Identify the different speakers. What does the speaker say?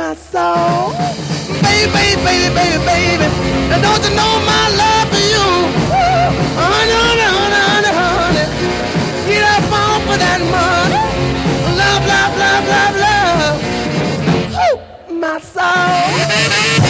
Speaker 1: my soul. Baby, baby, baby, baby, baby. And don't you know my love for you? Honey, honey, honey, honey, honey. Get up on for that money. Love, love, love, love, love. Ooh, my soul.